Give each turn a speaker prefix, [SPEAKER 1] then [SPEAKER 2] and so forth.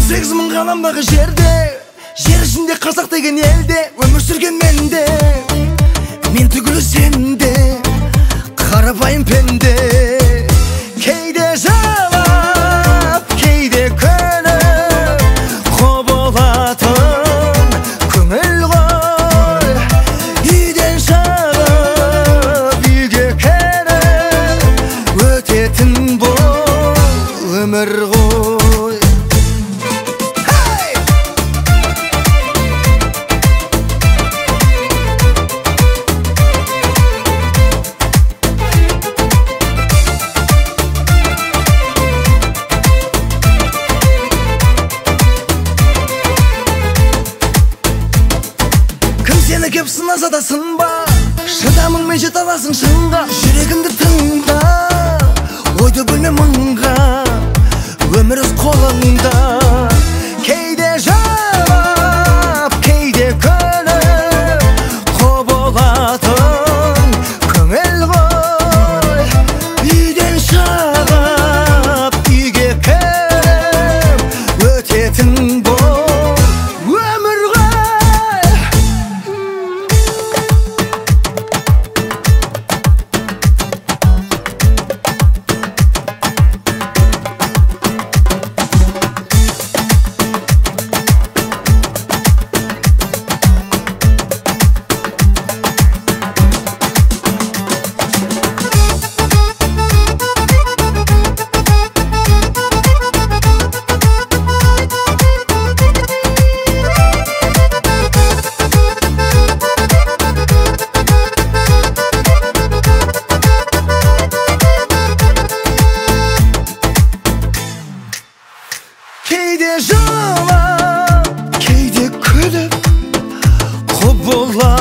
[SPEAKER 1] 18 мың ғаламдағы жерде, жер ішінде қазақ деген елде өмір сүрген менде, мен түгілі сенде, қарапайым пенде. Кейде жауап, кейде көніп, құбылатын көңіл ғой. Үйден шығып үйге келіп, өтетін бұл өмір ғой. Сені кеп сынаса да сынба, шыдамыңмен жете аласың шыңға. Жүрегімді тыңда, ойды бөлме мыңға, өмір өз қолыңда. Кейде жауап, кейде көніп, құбылатын көңіл ғой. Үйден шығып үйге келіп, өтетін бұл өмір ғой. Кейде жауап, кейде күліп, құбылатын